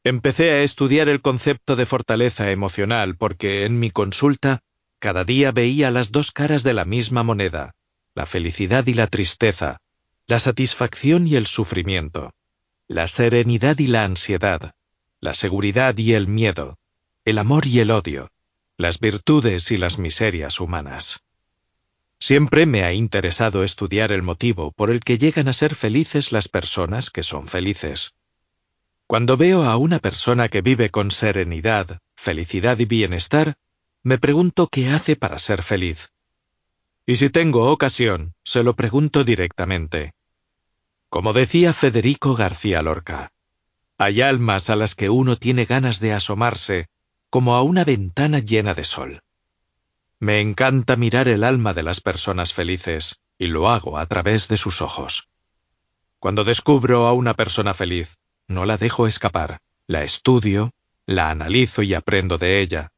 Empecé a estudiar el concepto de fortaleza emocional porque en mi consulta cada día veía las dos caras de la misma moneda, la felicidad y la tristeza, la satisfacción y el sufrimiento, la serenidad y la ansiedad, la seguridad y el miedo, el amor y el odio, las virtudes y las miserias humanas. Siempre me ha interesado estudiar el motivo por el que llegan a ser felices las personas que son felices. Cuando veo a una persona que vive con serenidad, felicidad y bienestar, me pregunto qué hace para ser feliz. Y si tengo ocasión, se lo pregunto directamente. Como decía Federico García Lorca, hay almas a las que uno tiene ganas de asomarse, como a una ventana llena de sol. Me encanta mirar el alma de las personas felices, y lo hago a través de sus ojos. Cuando descubro a una persona feliz, no la dejo escapar, la estudio, la analizo y aprendo de ella,